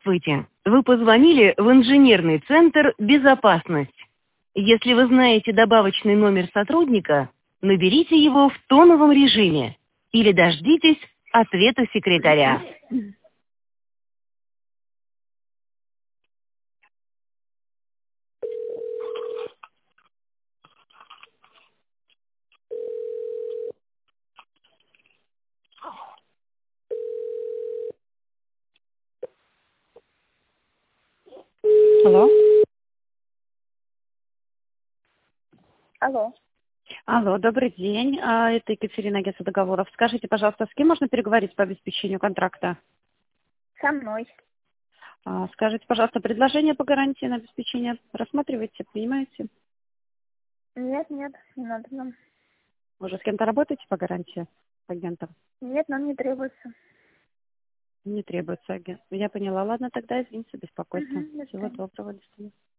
Здравствуйте. Вы позвонили в инженерный центр «Безопасность». Если вы знаете добавочный номер сотрудника, наберите его в тоновом режиме или дождитесь ответа секретаря. Алло. Алло, Алло, добрый день. Это Екатерина, агентство договоров. Скажите, пожалуйста, с кем можно переговорить по обеспечению контракта? со мной. Скажите, пожалуйста, предложение по гарантии на обеспечение рассматриваете, принимаете? Нет, не надо нам. Вы уже с кем-то работаете по гарантии с агентом? Нет, нам не требуется. Не требуется агент. Я поняла. Ладно, тогда извините за беспокойство. До Всего свидания. доброго. До свидания.